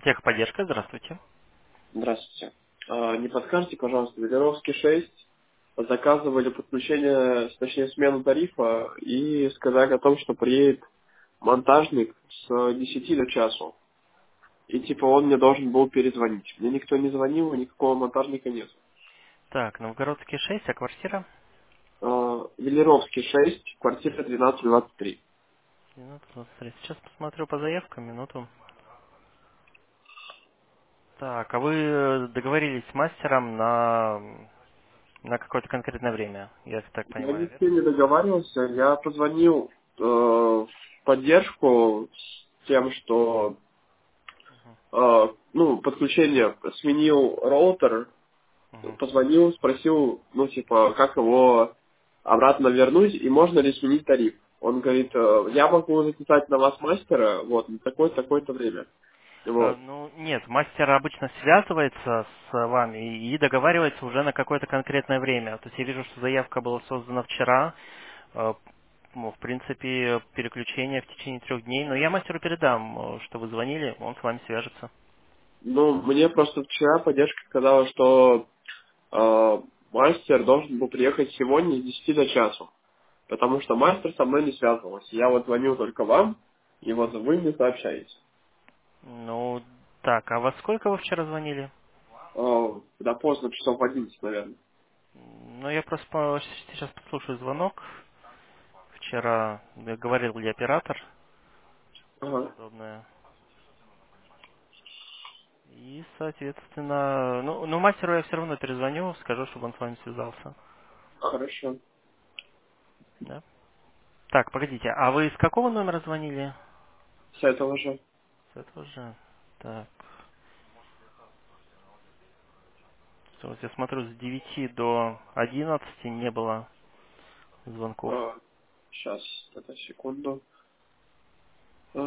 Техподдержка, здравствуйте. Здравствуйте. Не подскажете, пожалуйста, Велеровский 6 заказывали подключение, точнее смену тарифа и сказали о том, что приедет монтажник с 10 до часу. И типа он мне должен был перезвонить. Мне никто не звонил, и никакого монтажника нет. Так, Новгородский 6, а квартира? Велеровский 6, квартира 1223. Минуту, смотри, сейчас посмотрю по заявкам, минуту. Так, а вы договорились с мастером на какое-то конкретное время, я так Я ни понимаю, с кем верно? не договаривался, я позвонил в поддержку с тем, что подключение сменил роутер, Мгм. позвонил, спросил, типа, как его обратно вернуть и можно ли сменить тариф. Он говорит, я могу записать на вас мастера, вот, на такое-то время. Вот. Ну, нет, мастер обычно связывается с вами и договаривается уже на какое-то конкретное время. То есть я вижу, что заявка была создана вчера, э, в принципе, переключение в течение 3 дней. Но я мастеру передам, что вы звонили, он с вами свяжется. Ну, мне просто вчера поддержка сказала, что мастер должен был приехать сегодня с 10 до часу, потому что мастер со мной не связывался. Я вот звоню только вам, и вот вы мне сообщаете. Ну, так, а во сколько вы вчера звонили? Да поздно, часов в 11, наверное. Ну, я просто сейчас послушаю звонок. Вчера говорил ли оператор, Ага, подобное. И, соответственно, ну, мастеру я все равно перезвоню, скажу, чтобы он с вами связался. хорошо. Да? Так, погодите, а вы с какого номера звонили? С этого же. С этого же. Так, вот я смотрю, с 9 до 11 не было звонков. Сейчас, это секунду. А,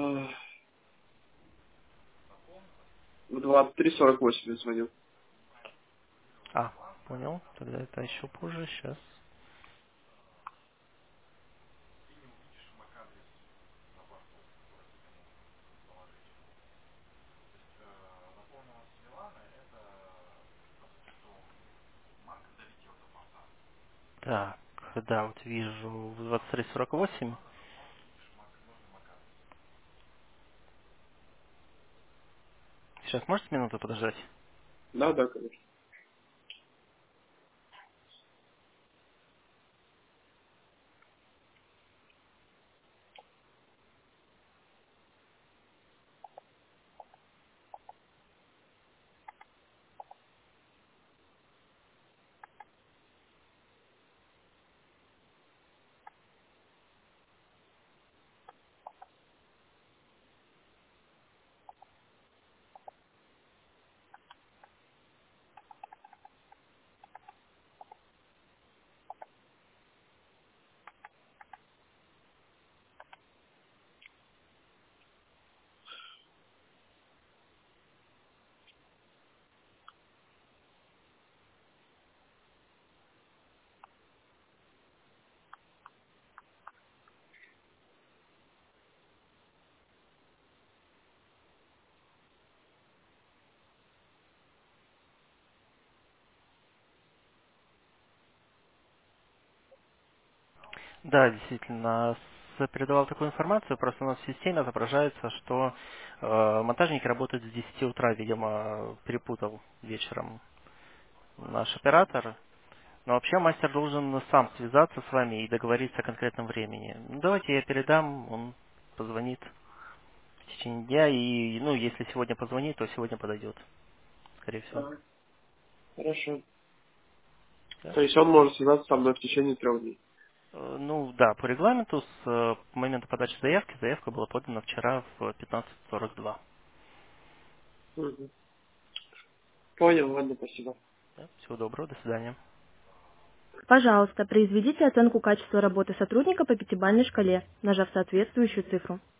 В 23:48 я звонил. А, понял, тогда это еще позже, сейчас. Так, да, вот вижу в 23:48. Сейчас можете минуту подождать? Да, да, конечно. Да, действительно, передавал такую информацию, просто у нас в системе отображается, что монтажники работают с 10 утра, видимо, перепутал вечером наш оператор. Но вообще мастер должен сам связаться с вами и договориться о конкретном времени. Ну, давайте я передам, он позвонит в течение дня, и, ну, если сегодня позвонит, то сегодня подойдет, скорее всего. Ага, хорошо. Да? То есть он может связаться со мной в течение 3 дней. Ну да, по регламенту с момента подачи заявки заявка была подана вчера в 15:42. Мгм. Понял, ладно, спасибо. Да? Всего доброго, до свидания. Пожалуйста, произведите оценку качества работы сотрудника по пятибалльной шкале, нажав соответствующую цифру.